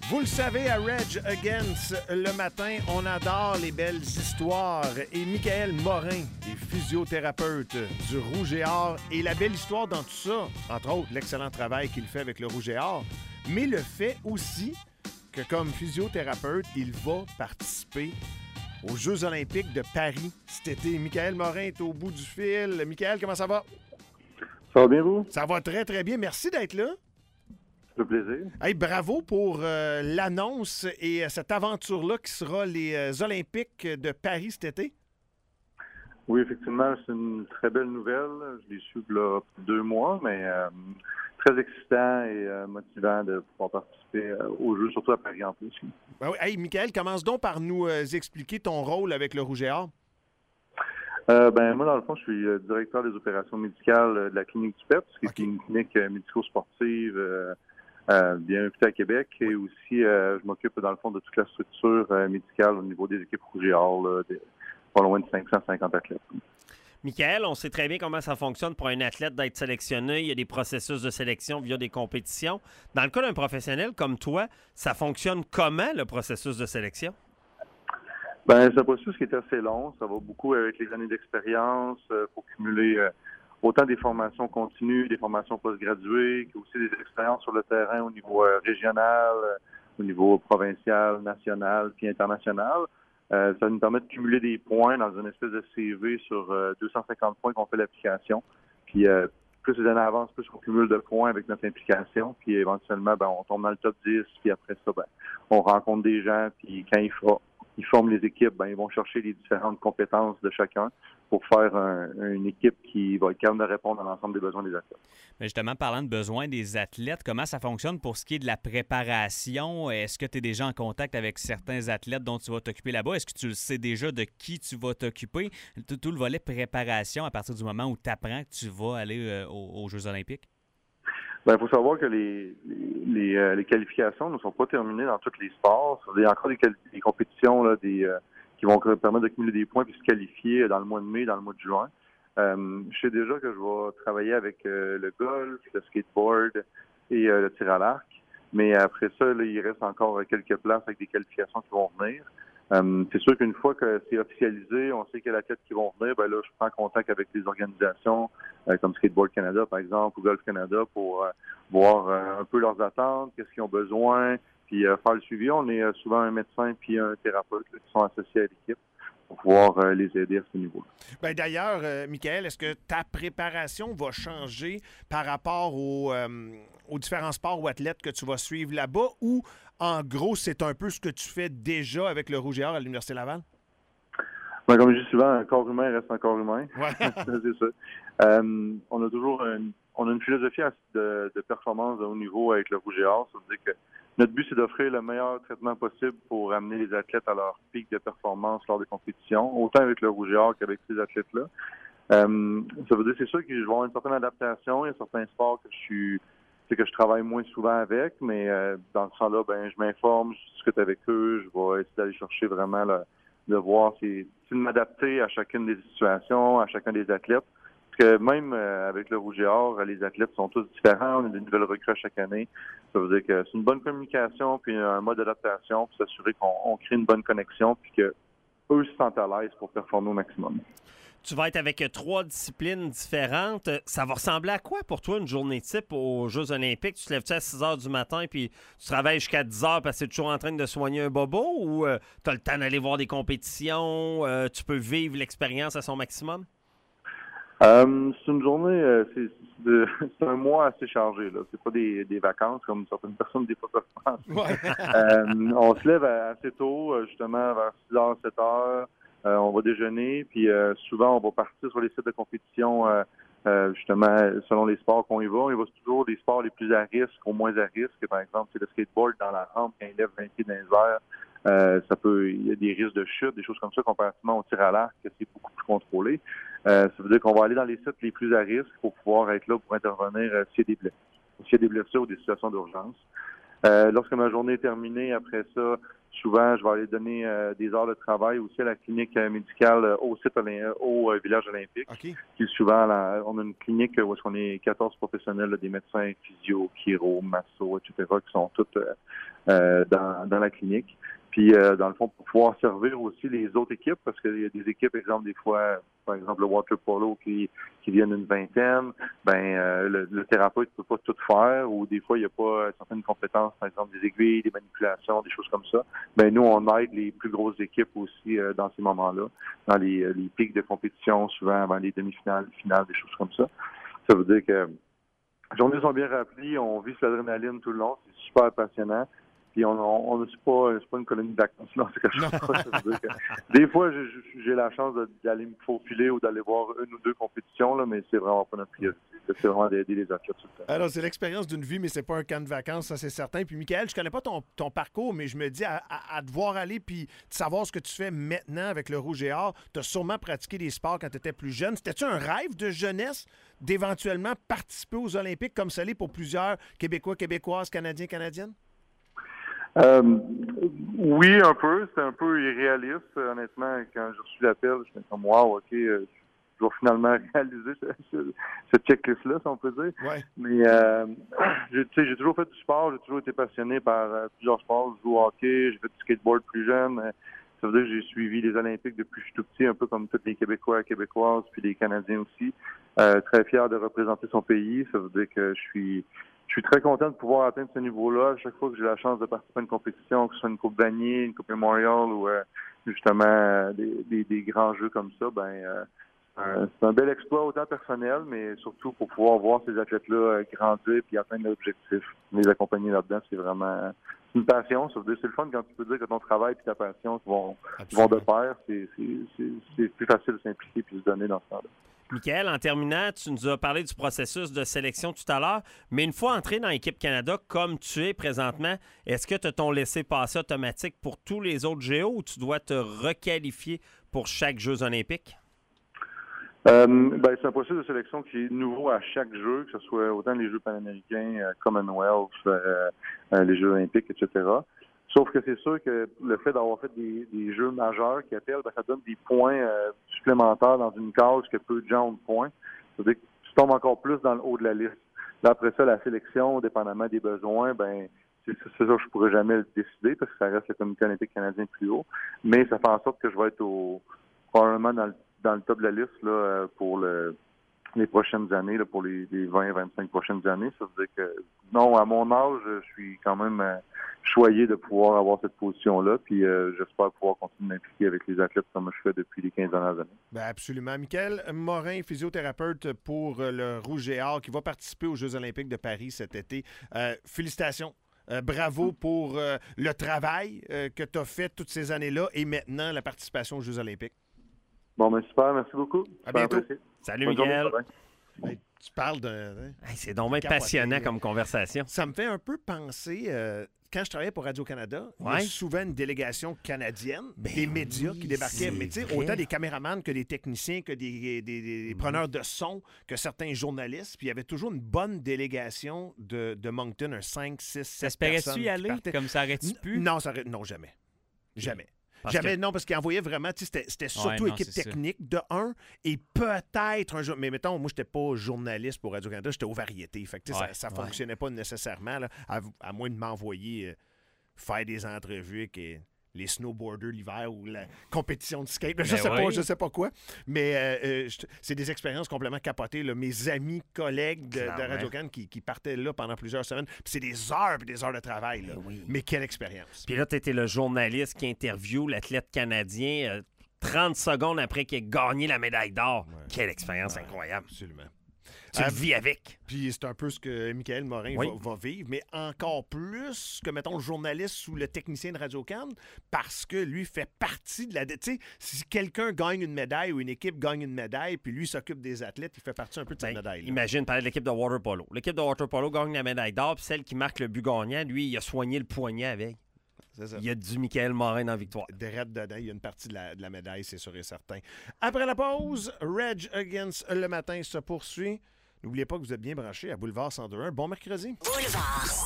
Vous le savez, à Reg Against le matin, on adore les belles histoires. Et Michael Morin est physiothérapeute du Rouge et Or. Et la belle histoire dans tout ça, entre autres, l'excellent travail qu'il fait avec le Rouge et Or, mais le fait aussi que comme physiothérapeute, il va participer aux Jeux olympiques de Paris cet été. Michael Morin est au bout du fil. Michael, comment ça va? Ça va bien, vous? Ça va très, très bien. Merci d'être là. Ça fait plaisir. Hey, bravo pour l'annonce et cette aventure-là qui sera les Olympiques de Paris cet été. Oui, effectivement, c'est une très belle nouvelle. Je l'ai su là 2 mois, mais très excitant et motivant de pouvoir participer aux Jeux, surtout à Paris en plus. Ben oui. Hey, Michael, commence donc par nous expliquer ton rôle avec le Rouge et Or. Moi, dans le fond, je suis directeur des opérations médicales de la clinique du PEPS, qui est une clinique médico-sportive bien réputée à Québec. Et aussi, je m'occupe, dans le fond, de toute la structure médicale au niveau des équipes Rouge et Or, pas loin de 550 athlètes. Michael, on sait très bien comment ça fonctionne pour un athlète d'être sélectionné. Il y a des processus de sélection via des compétitions. Dans le cas d'un professionnel comme toi, ça fonctionne comment, le processus de sélection? C'est un processus qui est assez long. Ça va beaucoup avec les années d'expérience. Faut cumuler autant des formations continues, des formations postgraduées, qu'aussi des expériences sur le terrain au niveau régional, au niveau provincial, national, puis international. Ça nous permet de cumuler des points dans une espèce de CV sur 250 points qu'on fait l'application. Puis plus les années avancent, plus on cumule de points avec notre implication. Puis éventuellement, on tombe dans le top 10. Puis après ça, on rencontre des gens. Puis quand ils forment les équipes, ils vont chercher les différentes compétences de chacun pour faire une équipe qui va être capable de répondre à l'ensemble des besoins des athlètes. Mais justement, parlant de besoins des athlètes, comment ça fonctionne pour ce qui est de la préparation? Est-ce que tu es déjà en contact avec certains athlètes dont tu vas t'occuper là-bas? Est-ce que tu le sais déjà de qui tu vas t'occuper? Tout le volet préparation à partir du moment où tu apprends que tu vas aller aux Jeux olympiques? Il faut savoir que les qualifications ne sont pas terminées dans tous les sports. Il y a encore des compétitions là, qui vont permettre de cumuler des points puis se qualifier dans le mois de mai, dans le mois de juin. Je sais déjà que je vais travailler avec le golf, le skateboard et le tir à l'arc. Mais après ça, là, il reste encore quelques places avec des qualifications qui vont venir. C'est sûr qu'une fois que c'est officialisé, on sait qu'il y a l'athlète qui vont venir, là, je prends contact avec les organisations comme Skateboard Canada, par exemple, ou Golf Canada pour voir un peu leurs attentes, qu'est-ce qu'ils ont besoin, puis faire le suivi. On est souvent un médecin puis un thérapeute là, qui sont associés à l'équipe pour pouvoir les aider à ce niveau-là. D'ailleurs, Michael, est-ce que ta préparation va changer par rapport aux différents sports ou athlètes que tu vas suivre là-bas ou, en gros, c'est un peu ce que tu fais déjà avec le Rouge et Or à l'Université Laval? Comme je dis souvent, un corps humain reste un corps humain. Ouais. C'est ça. On a toujours une philosophie de performance de haut niveau avec le Rouge et Or. Ça veut dire que notre but, c'est d'offrir le meilleur traitement possible pour amener les athlètes à leur pic de performance lors des compétitions, autant avec le Rouge et Or qu'avec ces athlètes-là. Ça veut dire, c'est sûr que je vais avoir une certaine adaptation. Il y a certains sports que je travaille moins souvent avec, mais dans ce sens-là, je m'informe, je discute avec eux, je vais essayer d'aller chercher vraiment de voir si de m'adapter à chacune des situations, à chacun des athlètes. Parce que même avec le Rouge et Or, les athlètes sont tous différents. On a des nouvelles recrues à chaque année. Ça veut dire que c'est une bonne communication puis un mode d'adaptation pour s'assurer qu'on crée une bonne connexion puis qu'eux se sentent à l'aise pour performer au maximum. Tu vas être avec 3 disciplines différentes. Ça va ressembler à quoi pour toi une journée type aux Jeux olympiques? Tu te lèves-tu à 6 heures du matin puis tu travailles jusqu'à 10 heures parce que tu es toujours en train de soigner un bobo ou tu as le temps d'aller voir des compétitions? Tu peux vivre l'expérience à son maximum? C'est une journée, c'est un mois assez chargé. Là. C'est pas des vacances comme certaines personnes des fois peuvent penser. Ouais. On se lève assez tôt, justement vers 6 heures, 7 heures. On va déjeuner, puis souvent on va partir sur les sites de compétition, justement, selon les sports qu'on y va. On y va toujours des sports les plus à risque aux moins à risque. Par exemple, c'est le skateboard dans la rampe, quand il lève 20 pieds dans les airs. Il y a des risques de chute, des choses comme ça, comparativement au tir à l'arc, que c'est beaucoup plus contrôlé. Ça veut dire qu'on va aller dans les sites les plus à risque pour pouvoir être là pour intervenir s'il y a des blessures ou des situations d'urgence. Lorsque ma journée est terminée, après ça, souvent, je vais aller donner des heures de travail aussi à la clinique médicale au site au village olympique. OK. Qui est souvent, on a une clinique où on est 14 professionnels, là, des médecins, physio, chiro, masso, etc., qui sont tous dans la clinique. Puis, dans le fond, pour pouvoir servir aussi les autres équipes, parce qu'il y a des équipes, exemple, des fois, par exemple, le water polo qui viennent une vingtaine, le thérapeute ne peut pas tout faire, ou des fois, il n'y a pas certaines compétences, par exemple, des aiguilles, des manipulations, des choses comme ça. Nous, on aide les plus grosses équipes aussi dans ces moments-là, dans les pics de compétition, souvent avant les demi-finales, finales, des choses comme ça. Ça veut dire que les journées sont bien remplies, on vit sur l'adrénaline tout le long, c'est super passionnant. Puis c'est pas une colonie de vacances, non, c'est quelque chose. Ça veut dire que des fois, j'ai la chance d'aller me faufiler ou d'aller voir une ou deux compétitions, là, mais c'est vraiment pas notre priorité. C'est vraiment d'aider les athlètes tout le temps. Alors, c'est l'expérience d'une vie, mais c'est pas un camp de vacances, ça c'est certain. Puis, Michael, je connais pas ton parcours, mais je me dis, à te voir aller puis de savoir ce que tu fais maintenant avec le Rouge et Or, tu as sûrement pratiqué des sports quand tu étais plus jeune. C'était-tu un rêve de jeunesse d'éventuellement participer aux Olympiques comme ça l'est pour plusieurs Québécois, Québécoises, Canadiens, Canadiennes? Oui, un peu. C'était un peu irréaliste, honnêtement. Quand j'ai reçu l'appel, je me suis comme, wow, OK, je vais finalement réaliser cette checklist-là, si on peut dire. Ouais. Mais, j'ai toujours fait du sport. J'ai toujours été passionné par plusieurs sports. Je joue au hockey, j'ai fait du skateboard plus jeune. Ça veut dire que j'ai suivi les Olympiques depuis que je suis tout petit, un peu comme tous les Québécois et Québécoises, puis les Canadiens aussi. Très fier de représenter son pays. Ça veut dire que je suis très content de pouvoir atteindre ce niveau-là. À chaque fois que j'ai la chance de participer à une compétition, que ce soit une Coupe Vanier, une Coupe Memorial ou justement des grands jeux comme ça, c'est un bel exploit autant personnel, mais surtout pour pouvoir voir ces athlètes-là grandir et atteindre leur objectif. Les accompagner là-dedans, c'est vraiment une passion. Ça veut dire c'est le fun quand tu peux dire que ton travail et ta passion vont de pair. C'est plus facile de s'impliquer et de se donner dans ce temps-là. Michael, en terminant, tu nous as parlé du processus de sélection tout à l'heure, mais une fois entré dans l'équipe Canada, comme tu es présentement, est-ce que tu as ton laissez-passer automatique pour tous les autres JO ou tu dois te requalifier pour chaque Jeux olympiques? C'est un processus de sélection qui est nouveau à chaque jeu, que ce soit autant les Jeux panaméricains, Commonwealth, les Jeux olympiques, etc. Sauf que c'est sûr que le fait d'avoir fait des jeux majeurs qui appellent, ça donne des points supplémentaires dans une case que peu de gens ont de points. C'est-à-dire que tu tombes encore plus dans le haut de la liste. Là, après ça, la sélection, dépendamment des besoins, c'est ça que je pourrais jamais le décider parce que ça reste le Comité olympique canadien plus haut. Mais ça fait en sorte que je vais être probablement dans le top de la liste là, pour les prochaines années, là, pour les 20-25 prochaines années. Ça veut dire que, non, à mon âge, je suis quand même choyé de pouvoir avoir cette position-là, puis j'espère pouvoir continuer de m'impliquer avec les athlètes comme je fais depuis les 15 dernières années. Absolument. Michael Morin, physiothérapeute pour le Rouge et Or, qui va participer aux Jeux olympiques de Paris cet été. Félicitations. Bravo pour le travail que tu as fait toutes ces années-là et maintenant la participation aux Jeux olympiques. Bon, super. Merci beaucoup. À bientôt. Apprécié. Salut, Bonne Michael. journée, Tu parles d'un... C'est donc bien passionnant comme conversation. Ça me fait un peu penser... quand je travaillais pour Radio-Canada, il y a souvent une délégation canadienne, des médias qui débarquaient. Mais tu sais, autant des caméramans que des techniciens, que des preneurs de son, que certains journalistes. Puis il y avait toujours une bonne délégation de Moncton, un 5, 6, 7 personnes. T'espérais-tu y aller? Comme ça aurait-tu pu? Non, jamais. Jamais. Non, parce qu'il envoyait vraiment, c'était surtout équipe technique de un et peut-être un jour. Mais mettons, moi, j'étais pas journaliste pour Radio-Canada, j'étais aux variétés. Fait que ça fonctionnait pas nécessairement, là, à moins de m'envoyer faire des entrevues avec les snowboarders l'hiver ou la compétition de skate. Je sais pas quoi. Mais c'est des expériences complètement capotées. Là. Mes amis, collègues de Radio-Can qui partaient là pendant plusieurs semaines. Puis c'est des heures et des heures de travail. Là. Mais quelle expérience. Puis là, tu étais le journaliste qui interviewe l'athlète canadien 30 secondes après qu'il ait gagné la médaille d'or. Ouais. Quelle expérience incroyable. Absolument. Tu le vis avec. Puis c'est un peu ce que Michael Morin va vivre, mais encore plus que, mettons, le journaliste ou le technicien de Radio-Can, parce que lui fait partie de la... Tu sais, si quelqu'un gagne une médaille ou une équipe gagne une médaille, puis lui s'occupe des athlètes, il fait partie un peu de cette médaille-là. Imagine, parler de l'équipe de water polo. L'équipe de water polo gagne la médaille d'or, puis celle qui marque le but gagnant, lui, il a soigné le poignet avec. C'est ça. Il y a du Michael Morin dans la victoire. Derrière dedans, il y a une partie de la médaille, c'est sûr et certain. Après la pause, Reg Against le matin se poursuit. N'oubliez pas que vous êtes bien branchés à Boulevard 102.1. Bon mercredi. Boulevard.